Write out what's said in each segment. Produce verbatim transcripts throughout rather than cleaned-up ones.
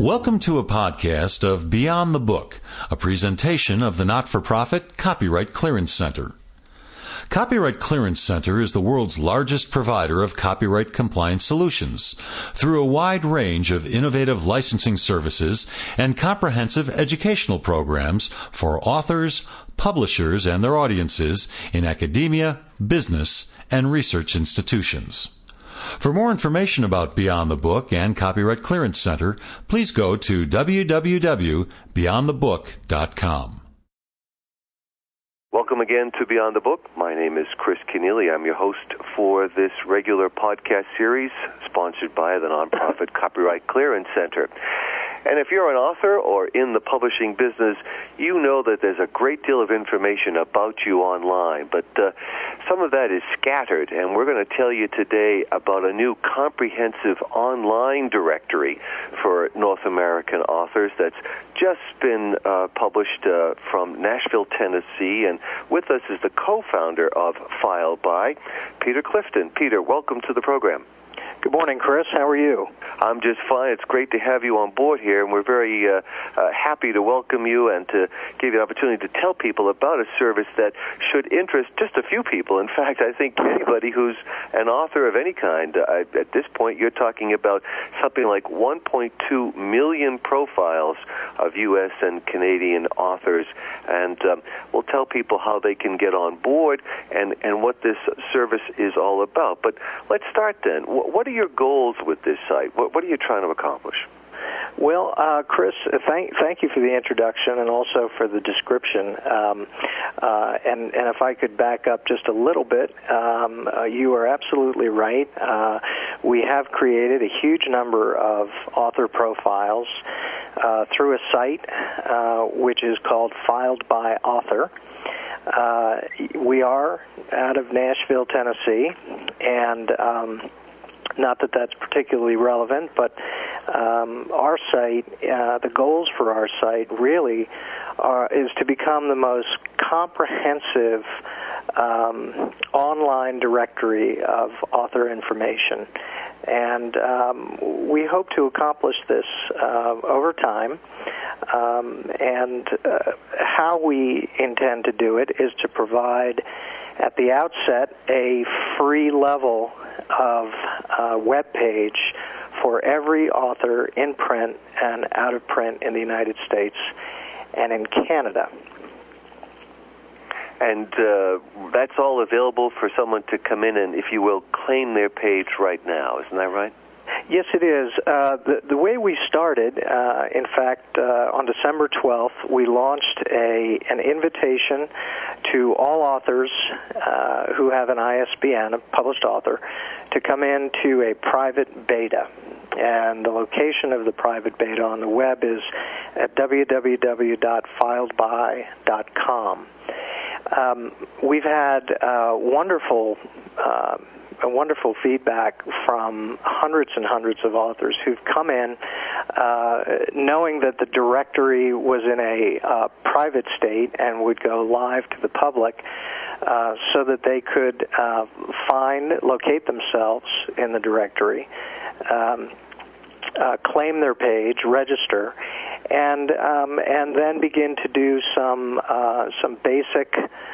Welcome to a podcast of Beyond the Book, a presentation of the not-for-profit Copyright Clearance Center. Copyright Clearance Center is the world's largest provider of copyright compliance solutions through a wide range of innovative licensing services and comprehensive educational programs for authors, publishers, and their audiences in academia, business, and research institutions. For more information about Beyond the Book and Copyright Clearance Center, please go to w w w dot beyond the book dot com. Welcome again to Beyond the Book. My name is Chris Keneally. I'm your host for this regular podcast series sponsored by the nonprofit Copyright Clearance Center. And if you're an author or in the publishing business, you know that there's a great deal of information about you online, but uh, some of that is scattered, and we're going to tell you today about a new comprehensive online directory for North American authors that's just been uh, published uh, from Nashville, Tennessee, and with us is the co-founder of Filed By, Peter Clifton. Peter, welcome to the program. Good morning, Chris. How are you? I'm just fine. It's great to have you on board here, and we're very uh, uh, happy to welcome you and to give you an opportunity to tell people about a service that should interest just a few people. In fact, I think anybody who's an author of any kind. Uh, at this point, you're talking about something like one point two million profiles of U S and Canadian authors, and um, we'll tell people how they can get on board and, and what this service is all about. But let's start then. What are your goals with this site? What, what are you trying to accomplish? Well, uh, Chris, thank thank you for the introduction and also for the description. Um, uh, and, and if I could back up just a little bit, um, uh, you are absolutely right. Uh, we have created a huge number of author profiles uh, through a site uh, which is called Filed By Author. Uh, we are out of Nashville, Tennessee, and um, not that that's particularly relevant, but um, our site, uh, the goals for our site really are, is to become the most comprehensive um, online directory of author information. And um, we hope to accomplish this uh, over time. Um, and uh, how we intend to do it is to provide, at the outset, a free level of uh, web page for every author in print and out of print in the United States and in Canada. And uh, that's all available for someone to come in and, if you will, claim their page right now. Isn't that right? Yes, it is. Uh, the, the way we started, uh, in fact, uh, on December twelfth, we launched a an invitation to all authors uh, who have an I S B N, a published author, to come into a private beta. And the location of the private beta on the web is at w w w dot filed by dot com. Um, we've had uh, wonderful uh, a wonderful feedback from hundreds and hundreds of authors who've come in uh, knowing that the directory was in a uh, private state and would go live to the public uh, so that they could uh, find, locate themselves in the directory, um, uh, claim their page, register, and um, and then begin to do some uh, some basic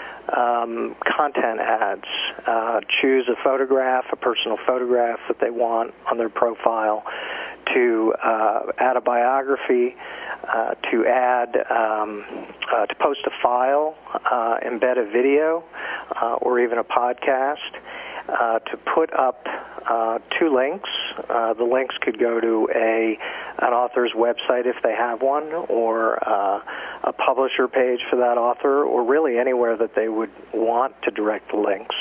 Um, content ads. Uh, choose a photograph, a personal photograph that they want on their profile, to uh, add a biography, uh, to add, um, uh, to post a file, uh, embed a video, uh, or even a podcast, uh, to put up uh, two links. Uh, the links could go to a an author's website if they have one, or uh, a publisher page for that author, or really anywhere that they would want to direct the links.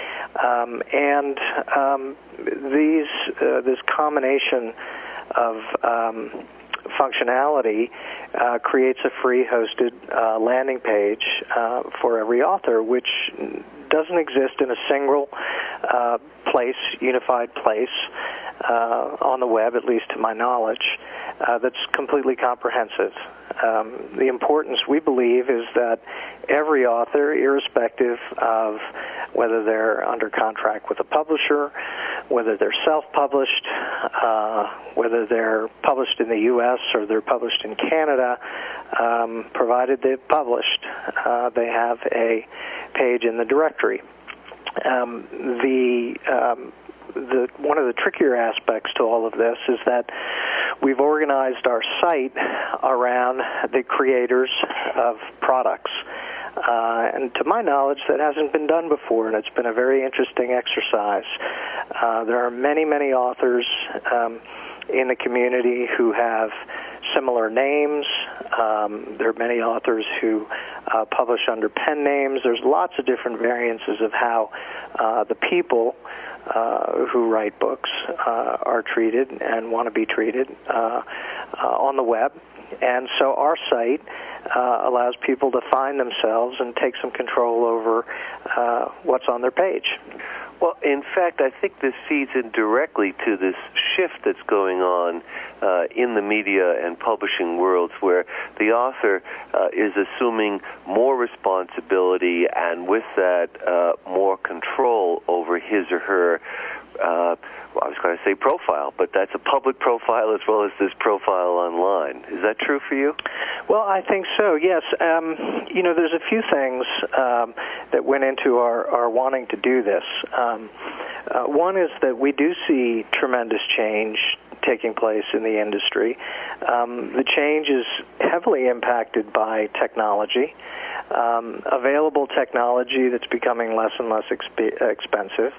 Um, and um, these uh, this combination of um, functionality uh, creates a free hosted uh, landing page uh, for every author, which doesn't exist in a single uh, place, unified place uh, on the web, at least to my knowledge, uh, that's completely comprehensive. Um, the importance, we believe, is that every author, irrespective of whether they're under contract with a publisher, whether they're self-published, uh, whether they're published in the U S or they're published in Canada, um, provided they've published, uh, they have a page in the directory. Um, the um, The, one of the trickier aspects to all of this is that we've organized our site around the creators of products. Uh, and to my knowledge, that hasn't been done before, and it's been a very interesting exercise. Uh, there are many, many authors um, in the community who have similar names. Um, there are many authors who uh, publish under pen names. There's lots of different variances of how uh, the people Uh, who write books uh, are treated and want to be treated uh, uh, on the web. And so our site uh, allows people to find themselves and take some control over uh, what's on their page. Well, in fact, I think this feeds in directly to this shift that's going on uh, in the media and publishing worlds, where the author uh, is assuming more responsibility and with that uh, more control over his or her uh, well, I was going to say profile, but that's a public profile as well as this profile online. Is that true for you? Well, I think so, yes. Um, you know, there's a few things um, that went into our, our wanting to do this. Um, uh, one is that we do see tremendous change taking place in the industry. Um, the change is heavily impacted by technology, um, available technology that's becoming less and less exp- expensive.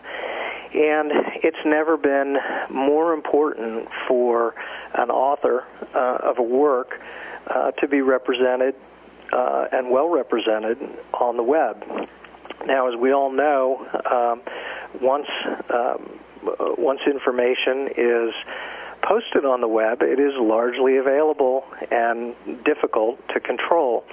And it's never been more important for an author uh, of a work uh, to be represented uh, and well represented on the web. Now, as we all know, um, once um, once information is posted on the web, it is largely available and difficult to control.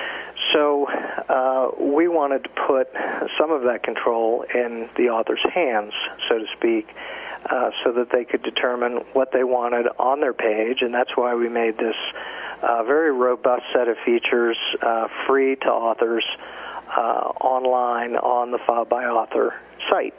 So uh, we wanted to put some of that control in the author's hands, so to speak, uh, so that they could determine what they wanted on their page, and that's why we made this uh, very robust set of features uh, free to authors uh, online on the File by Author site.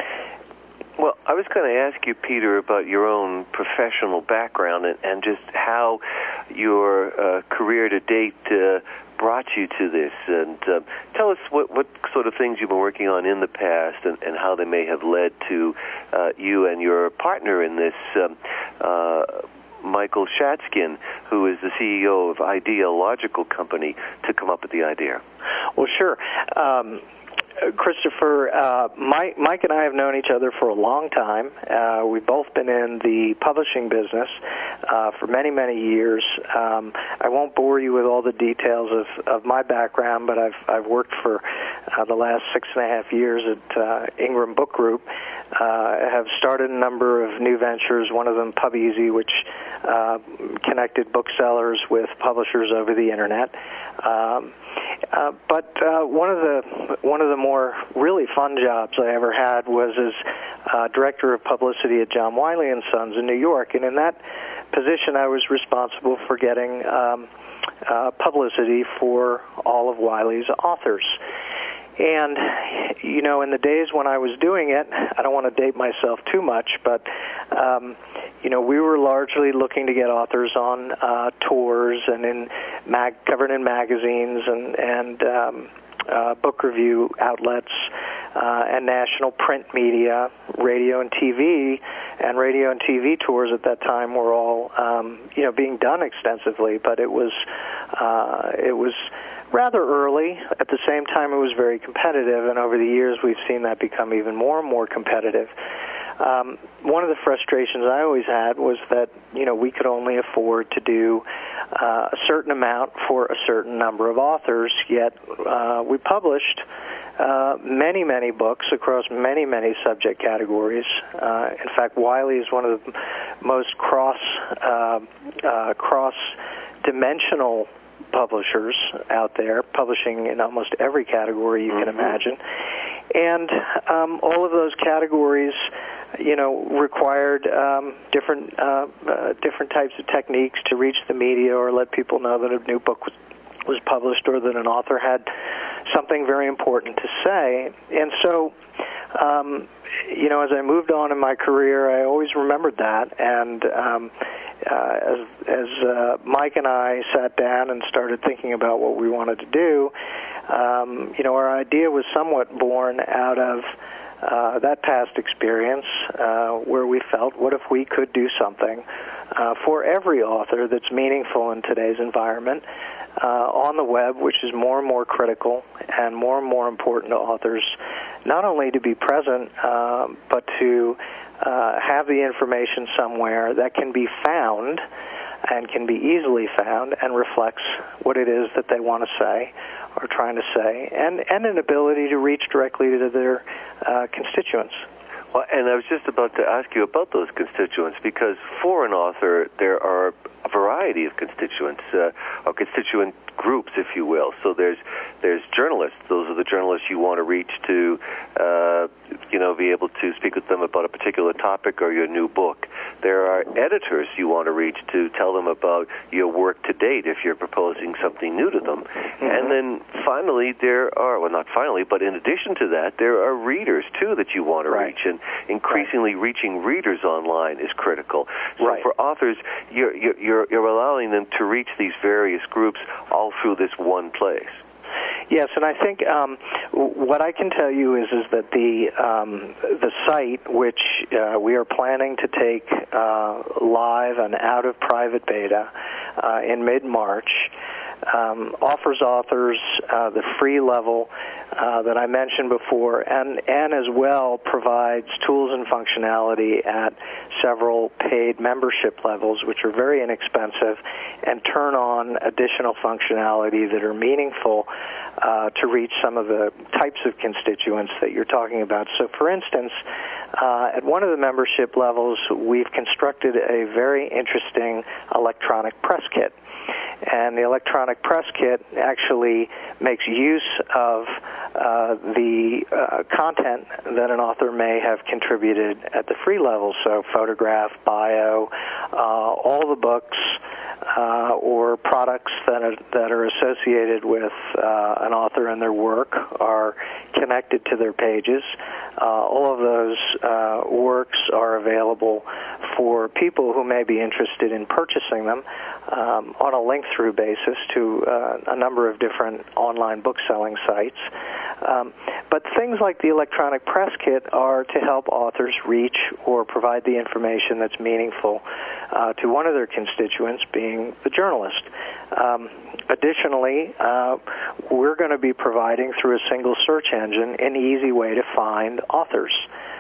Well, I was going to ask you, Peter, about your own professional background and, and just how your uh, career to date uh, brought you to this. And uh, tell us what, what sort of things you've been working on in the past and, and how they may have led to uh, you and your partner in this, um, uh, Michael Shatskin, who is the C E O of Idealogical Company, to come up with the idea. Well, sure. Um, Christopher, uh, Mike, Mike and I have known each other for a long time. Uh, we've both been in the publishing business uh, for many, many years. Um, I won't bore you with all the details of, of my background, but I've I've worked for uh, the last six and a half years at uh, Ingram Book Group. Uh, I have started a number of new ventures, one of them PubEasy, which uh, connected booksellers with publishers over the Internet. Um, uh, but uh, one of the one of the more really fun jobs I ever had was as uh, director of publicity at John Wiley and Sons in New York, and in that position I was responsible for getting um, uh, publicity for all of Wiley's authors. And, you know, in the days when I was doing it, I don't want to date myself too much, but, um, you know, we were largely looking to get authors on uh, tours and in mag- covered in magazines and, and um, uh, book review outlets uh, and national print media, radio and T V. And radio and T V tours at that time were all, um, you know, being done extensively, but it was, uh, it was rather early. At the same time, it was very competitive, and over the years we've seen that become even more and more competitive. Um, one of the frustrations I always had was that, you know, we could only afford to do uh, a certain amount for a certain number of authors, yet uh, we published uh, many, many books across many, many subject categories. Uh, in fact, Wiley is one of the most cross, uh, uh, cross-dimensional publishers out there, publishing in almost every category you can imagine. And um, all of those categories, you know, required um, different uh, uh, different types of techniques to reach the media or let people know that a new book was, was published or that an author had something very important to say. And so, um, you know, as I moved on in my career, I always remembered that. And um, uh, as, as uh, Mike and I sat down and started thinking about what we wanted to do, um, you know, our idea was somewhat born out of uh, that past experience uh, where we felt, what if we could do something uh, for every author that's meaningful in today's environment uh, on the web, which is more and more critical and more and more important to authors, not only to be present, uh, but to uh, have the information somewhere that can be found and can be easily found and reflects what it is that they want to say or trying to say, and, and an ability to reach directly to their uh, constituents. Well, and I was just about to ask you about those constituents, because for an author, there are a variety of constituents, uh, or constituent groups, if you will. So there's there's journalists. Those are the journalists you want to reach to, uh, you know, be able to speak with them about a particular topic or your new book. There are editors you want to reach to tell them about your work to date if you're proposing something new to them. Mm-hmm. And then finally, there are, well, not finally, but in addition to that, there are readers, too, that you want to right. reach. And increasingly right. reaching readers online is critical. So right. for authors, you're, you're, you're allowing them to reach these various groups all through this one place. Yes, and I think um, what I can tell you is is that the um, the site, which uh, we are planning to take uh, live and out of private beta uh, in mid-March, um, offers authors uh, the free level uh, that I mentioned before, and, and as well provides tools and functionality at several paid membership levels, which are very inexpensive, and turn on additional functionality that are meaningful uh, to reach some of the types of constituents that you're talking about. So, for instance, uh, at one of the membership levels, we've constructed a very interesting electronic press kit. And the electronic press kit actually makes use of uh, the uh, content that an author may have contributed at the free level, so photograph, bio, uh, all the books uh, or products that are, that are associated with uh, an author and their work are connected to their pages. Uh, all of those uh, works are available for people who may be interested in purchasing them um, on a link-through basis to uh, a number of different online book-selling sites. Um, but things like the electronic press kit are to help authors reach or provide the information that's meaningful uh, to one of their constituents, being the journalist. Um, additionally, uh, we're going to be providing through a single search engine an easy way to find authors.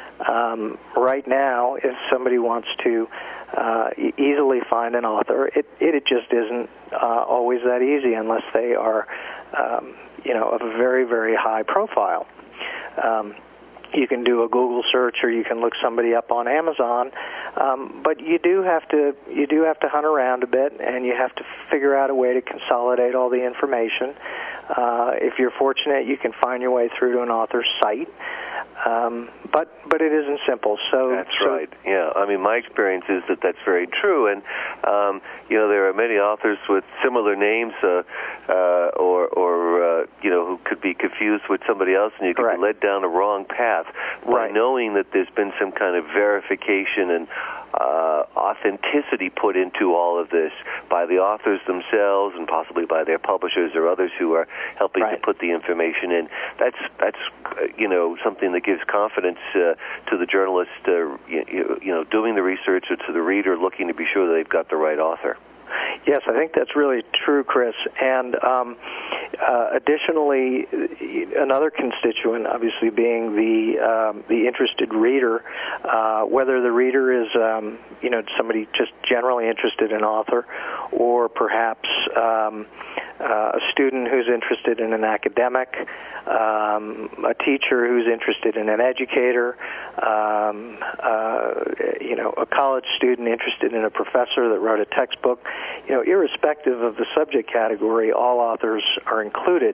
Um, right now, if somebody wants to uh, e- easily find an author, it, it just isn't uh, always that easy unless they are, um, you know, of a very, very high profile. Um, you can do a Google search, or you can look somebody up on Amazon, um, but you do have to you do have to hunt around a bit, and you have to figure out a way to consolidate all the information. Uh, if you're fortunate, you can find your way through to an author's site. Um, but but it isn't simple. So that's so, right. Yeah, I mean, my experience is that that's very true, and um, you know, there are many authors with similar names, uh, uh, or or uh, you know, who could be confused with somebody else, and you could Correct. be led down a wrong path by right. knowing that there's been some kind of verification and uh, authenticity put into all of this by the authors themselves, and possibly by their publishers or others who are helping right. to put the information in. That's that's uh, you know, something that gives confidence uh, to the journalist, uh, you, you know, doing the research, or to the reader looking to be sure that they've got the right author. Yes, I think that's really true, Chris. And um, uh, additionally, another constituent, obviously, being the um, the interested reader, uh, whether the reader is um, you know, somebody just generally interested in author, or perhaps um, uh, a student who's interested in an academic, um, a teacher who's interested in an educator, um, uh, you know, a college student interested in a professor that wrote a textbook. You know, irrespective of the subject category, all authors are included.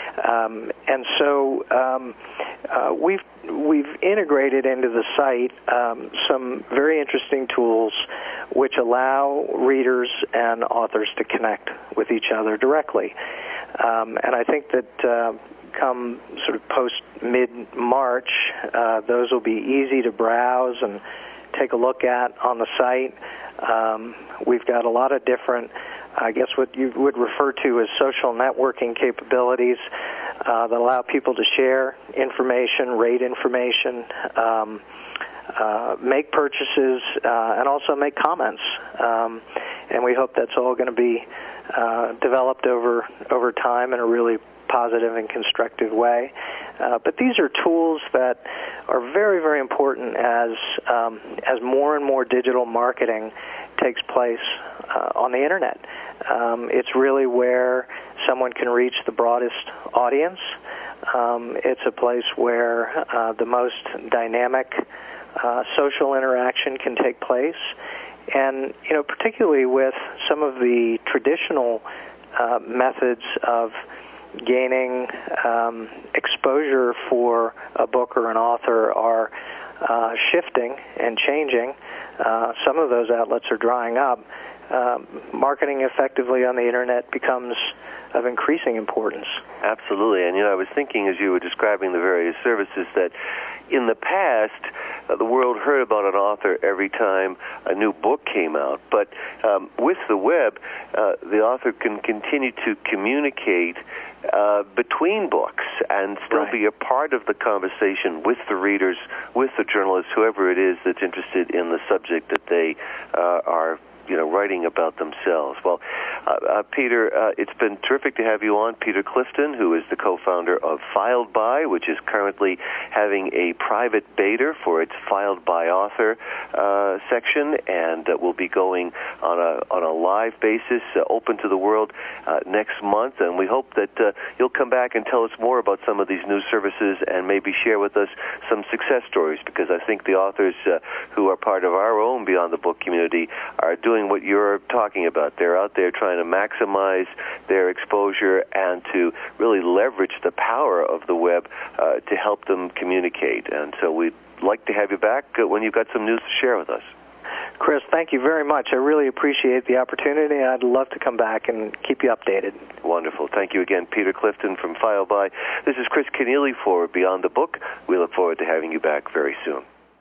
Um, and so um, uh, we've we've integrated into the site um, some very interesting tools which allow readers and authors to connect with each other directly. Um, and I think that uh, come sort of post-mid-March, uh, those will be easy to browse and take a look at on the site. Um, we've got a lot of different, I guess what you would refer to as social networking capabilities uh, that allow people to share information, rate information, um, uh, make purchases, uh, and also make comments. Um, and we hope that's all going to be uh, developed over over time in a really positive and constructive way. Uh, but these are tools that are very, very important as um, as more and more digital marketing takes place uh, on the Internet. Um, it's really where someone can reach the broadest audience. Um, it's a place where uh, the most dynamic uh, social interaction can take place. And, you know, particularly with some of the traditional uh, methods of gaining um, exposure for a book or an author are uh, shifting and changing. Uh, some of those outlets are drying up. Um, marketing effectively on the Internet becomes of increasing importance. Absolutely. And, you know, I was thinking as you were describing the various services that in the past, uh, the world heard about an author every time a new book came out. But um, with the web, uh, the author can continue to communicate uh, between books and still right. be a part of the conversation with the readers, with the journalists, whoever it is that's interested in the subject that they uh, are you know, writing about themselves. Well, uh, uh, Peter, uh, it's been terrific to have you on. Peter Clifton, who is the co-founder of Filed By, which is currently having a private beta for its Filed By author uh, section, and uh, will be going on a on a live basis, uh, open to the world, uh, next month. And we hope that uh, you'll come back and tell us more about some of these new services and maybe share with us some success stories, because I think the authors uh, who are part of our own Beyond the Book community are doing what you're talking about. They're out there trying to maximize their exposure and to really leverage the power of the web uh, to help them communicate. And so we'd like to have you back uh, when you've got some news to share with us. Chris, thank you very much. I really appreciate the opportunity. I'd love to come back and keep you updated. Wonderful. Thank you again, Peter Clifton from Filed By. This is Chris Kenneally for Beyond the Book. We look forward to having you back very soon.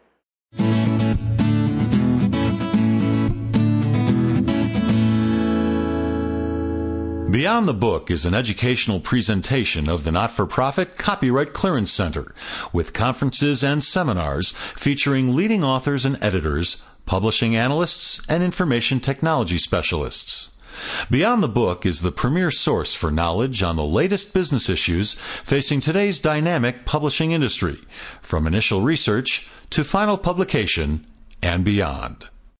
Beyond the Book is an educational presentation of the not-for-profit Copyright Clearance Center, with conferences and seminars featuring leading authors and editors, publishing analysts, and information technology specialists. Beyond the Book is the premier source for knowledge on the latest business issues facing today's dynamic publishing industry, from initial research to final publication and beyond.